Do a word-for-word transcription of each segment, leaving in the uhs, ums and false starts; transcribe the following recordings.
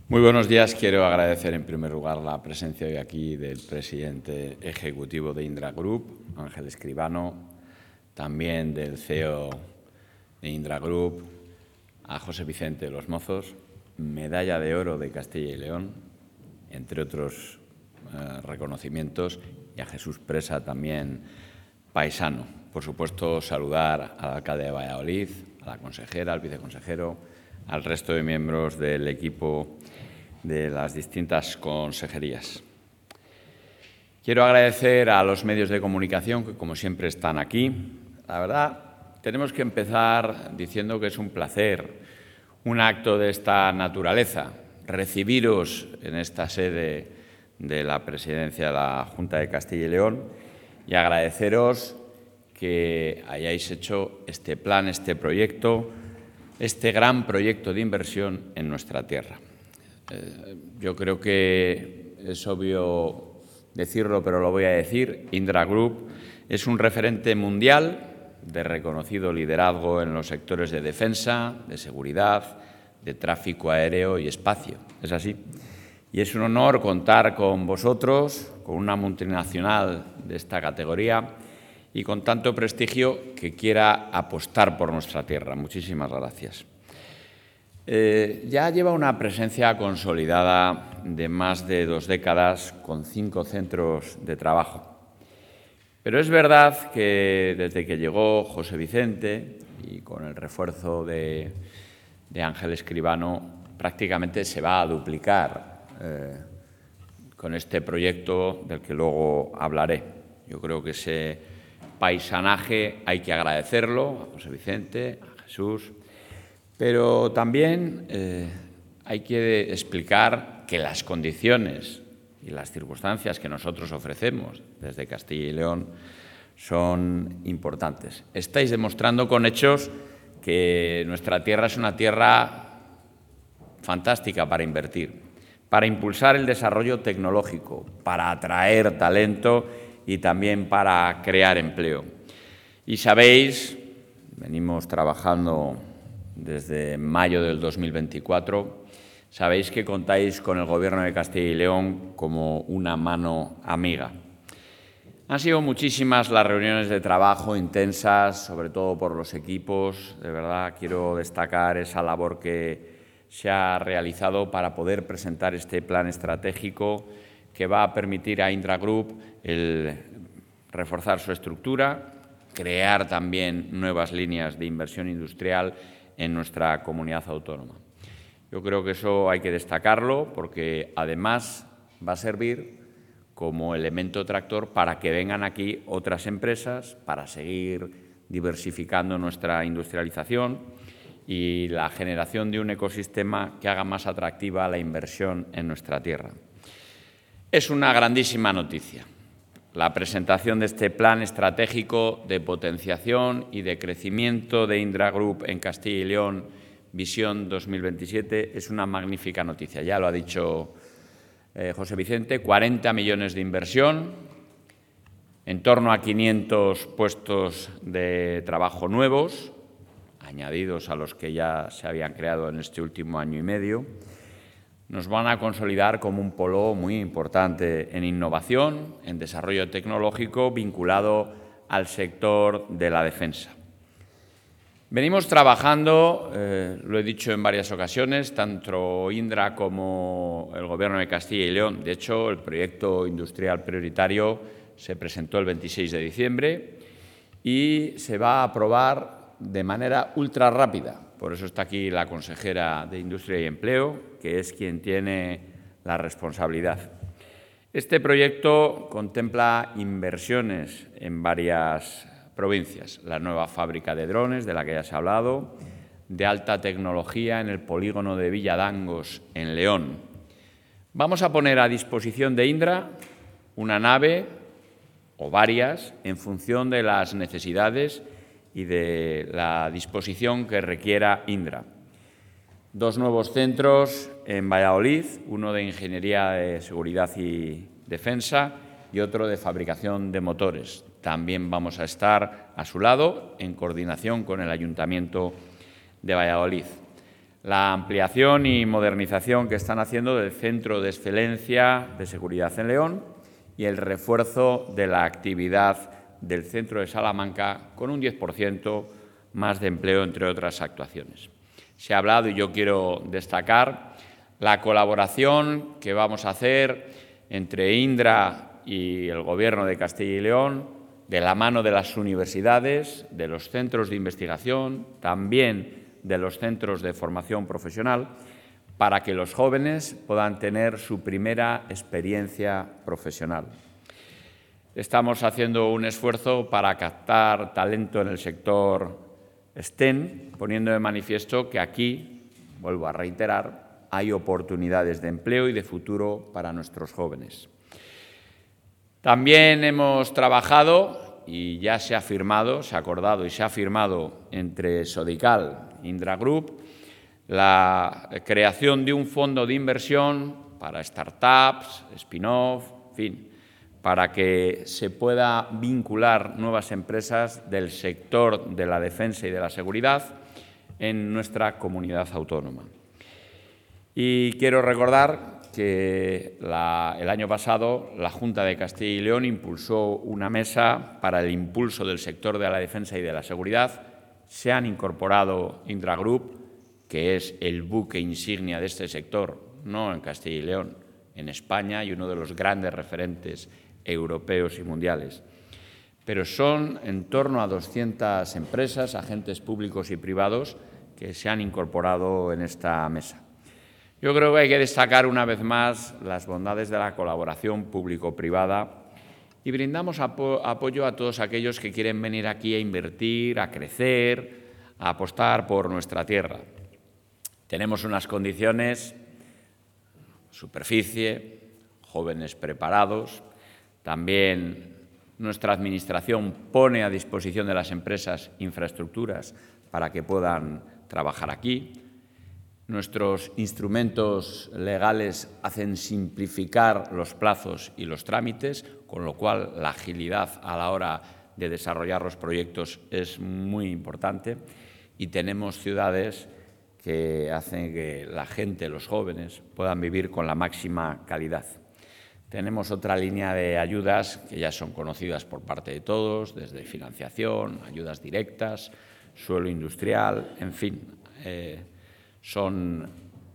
Muy buenos días. Quiero agradecer en primer lugar la presencia hoy aquí del presidente ejecutivo de Indra Group, Ángel Escribano, también del C E O de Indra Group, a José Vicente de los Mozos, medalla de oro de Castilla y León, entre otros eh, reconocimientos, y a Jesús Presa, también paisano. Por supuesto, saludar al alcalde de Valladolid, a la consejera, al viceconsejero, al resto de miembros del equipo de las distintas consejerías. Quiero agradecer a los medios de comunicación que, como siempre, están aquí. La verdad, tenemos que empezar diciendo que es un placer, un acto de esta naturaleza, recibiros en esta sede de la presidencia de la Junta de Castilla y León y agradeceros que hayáis hecho este plan, este proyecto, este gran proyecto de inversión en nuestra tierra. Eh, yo creo que es obvio decirlo, pero lo voy a decir. Indra Group es un referente mundial de reconocido liderazgo en los sectores de defensa, de seguridad, de tráfico aéreo y espacio. Es así. Y es un honor contar con vosotros, con una multinacional de esta categoría y con tanto prestigio que quiera apostar por nuestra tierra. Muchísimas gracias. Eh, ya lleva una presencia consolidada de más de dos décadas con cinco centros de trabajo. Pero es verdad que desde que llegó José Vicente y con el refuerzo de, de Ángel Escribano prácticamente se va a duplicar eh, con este proyecto del que luego hablaré. Yo creo que ese paisanaje hay que agradecerlo a José Vicente, a Jesús, pero también eh, hay que explicar que las condiciones y las circunstancias que nosotros ofrecemos desde Castilla y León son importantes. Estáis demostrando con hechos que nuestra tierra es una tierra fantástica para invertir, para impulsar el desarrollo tecnológico, para atraer talento y también para crear empleo. Y sabéis, venimos trabajando desde mayo del dos mil veinticuatro, sabéis que contáis con el Gobierno de Castilla y León como una mano amiga. Han sido muchísimas las reuniones de trabajo intensas, sobre todo por los equipos. De verdad, quiero destacar esa labor que se ha realizado para poder presentar este plan estratégico que va a permitir a Indra Group el reforzar su estructura, crear también nuevas líneas de inversión industrial en nuestra comunidad autónoma. Yo creo que eso hay que destacarlo porque además va a servir como elemento tractor para que vengan aquí otras empresas, para seguir diversificando nuestra industrialización y la generación de un ecosistema que haga más atractiva la inversión en nuestra tierra. Es una grandísima noticia la presentación de este plan estratégico de potenciación y de crecimiento de Indra Group en Castilla y León, Visión dos mil veintisiete, es una magnífica noticia. Ya lo ha dicho eh, José Vicente, cuarenta millones de inversión, en torno a quinientos puestos de trabajo nuevos, añadidos a los que ya se habían creado en este último año y medio. Nos van a consolidar como un polo muy importante en innovación, en desarrollo tecnológico vinculado al sector de la defensa. Venimos trabajando, eh, lo he dicho en varias ocasiones, tanto Indra como el Gobierno de Castilla y León. De hecho, el proyecto industrial prioritario se presentó el veintiséis de diciembre y se va a aprobar de manera ultra rápida. Por eso está aquí la consejera de Industria y Empleo, que es quien tiene la responsabilidad. Este proyecto contempla inversiones en varias provincias. La nueva fábrica de drones, de la que ya se ha hablado, de alta tecnología en el polígono de Villadangos, en León. Vamos a poner a disposición de Indra una nave o varias en función de las necesidades y de la disposición que requiera Indra. Dos nuevos centros en Valladolid, uno de Ingeniería de Seguridad y Defensa y otro de fabricación de motores. También vamos a estar a su lado en coordinación con el Ayuntamiento de Valladolid. la ampliación y modernización que están haciendo del Centro de Excelencia de Seguridad en León y el refuerzo de la actividad del Centro de Salamanca con un diez por ciento más de empleo, entre otras actuaciones. Se ha hablado, y yo quiero destacar, la colaboración que vamos a hacer entre Indra y el Gobierno de Castilla y León, de la mano de las universidades, de los centros de investigación, también de los centros de formación profesional, para que los jóvenes puedan tener su primera experiencia profesional. Estamos haciendo un esfuerzo para captar talento en el sector STEM, poniendo de manifiesto que aquí, vuelvo a reiterar, hay oportunidades de empleo y de futuro para nuestros jóvenes. También hemos trabajado y ya se ha firmado, se ha acordado y se ha firmado entre Sodical e Indra Group la creación de un fondo de inversión para startups, spin-off, en fin, para que se pueda vincular nuevas empresas del sector de la defensa y de la seguridad en nuestra comunidad autónoma. Y quiero recordar que la, el año pasado la Junta de Castilla y León impulsó una mesa para el impulso del sector de la defensa y de la seguridad. Se han incorporado Indra Group, que es el buque insignia de este sector, no en Castilla y León, en España, y uno de los grandes referentes europeos y mundiales. Pero son en torno a doscientas empresas, agentes públicos y privados que se han incorporado en esta mesa. Yo creo que hay que destacar una vez más las bondades de la colaboración público-privada y brindamos apo- apoyo a todos aquellos que quieren venir aquí a invertir, a crecer, a apostar por nuestra tierra. Tenemos unas condiciones, superficie, jóvenes preparados. También nuestra Administración pone a disposición de las empresas infraestructuras para que puedan trabajar aquí. Nuestros instrumentos legales hacen simplificar los plazos y los trámites, con lo cual la agilidad a la hora de desarrollar los proyectos es muy importante. Y tenemos ciudades que hacen que la gente, los jóvenes, puedan vivir con la máxima calidad. Tenemos otra línea de ayudas que ya son conocidas por parte de todos, desde financiación, ayudas directas, suelo industrial, en fin, eh, son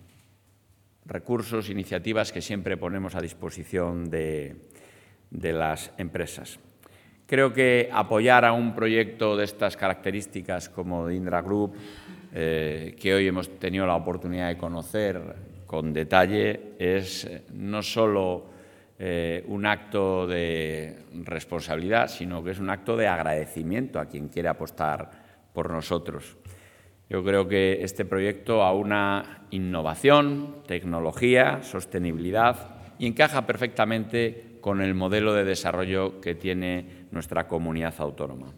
recursos, iniciativas que siempre ponemos a disposición de, de las empresas. Creo que apoyar a un proyecto de estas características como de Indra Group, eh, que hoy hemos tenido la oportunidad de conocer con detalle, es no solo eh, un acto de responsabilidad, sino que es un acto de agradecimiento a quien quiere apostar por nosotros. Yo creo que este proyecto aúna innovación, tecnología, sostenibilidad y encaja perfectamente con el modelo de desarrollo que tiene nuestra comunidad autónoma.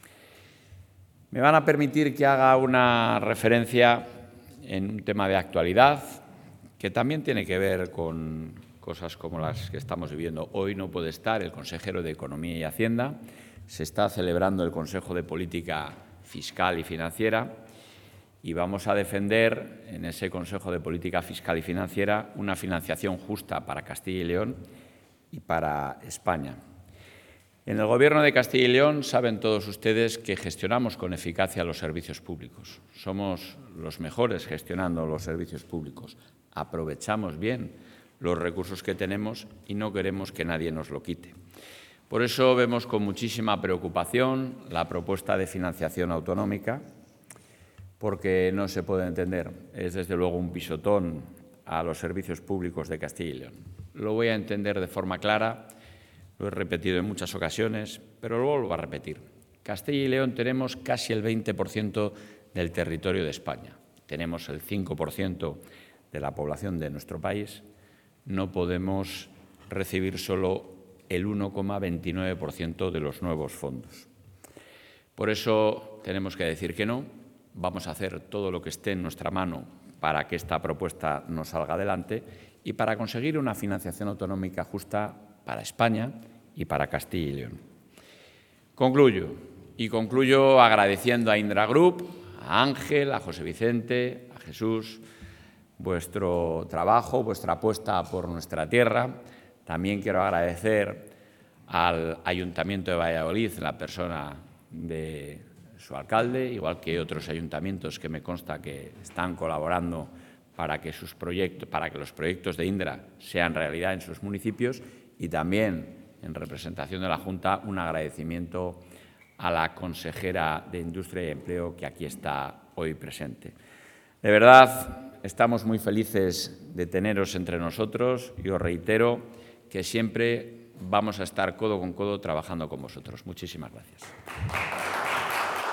Me van a permitir que haga una referencia en un tema de actualidad que también tiene que ver con cosas como las que estamos viviendo. Hoy no puede estar el consejero de Economía y Hacienda. Se está celebrando el Consejo de Política Fiscal y Financiera y vamos a defender en ese Consejo de Política Fiscal y Financiera una financiación justa para Castilla y León y para España. En el Gobierno de Castilla y León saben todos ustedes que gestionamos con eficacia los servicios públicos. Somos los mejores gestionando los servicios públicos. Aprovechamos bien los recursos que tenemos y no queremos que nadie nos lo quite. Por eso vemos con muchísima preocupación la propuesta de financiación autonómica, porque no se puede entender. Es desde luego un pisotón a los servicios públicos de Castilla y León. Lo voy a entender de forma clara. Lo he repetido en muchas ocasiones, pero lo vuelvo a repetir. Castilla y León tenemos casi el veinte por ciento del territorio de España. Tenemos el cinco por ciento de la población de nuestro país. No podemos recibir solo el uno coma veintinueve por ciento de los nuevos fondos. Por eso tenemos que decir que no. Vamos a hacer todo lo que esté en nuestra mano para que esta propuesta nos salga adelante y para conseguir una financiación autonómica justa para España y para Castilla y León. Concluyo y concluyo agradeciendo a Indra Group, a Ángel, a José Vicente, a Jesús, vuestro trabajo, vuestra apuesta por nuestra tierra. También quiero agradecer al Ayuntamiento de Valladolid, en la persona de su alcalde, igual que otros ayuntamientos que me consta que están colaborando para que, sus proyectos, para que los proyectos de Indra sean realidad en sus municipios, y también, en representación de la Junta, un agradecimiento a la consejera de Industria y Empleo que aquí está hoy presente. De verdad, estamos muy felices de teneros entre nosotros y os reitero que siempre vamos a estar codo con codo trabajando con vosotros. Muchísimas gracias.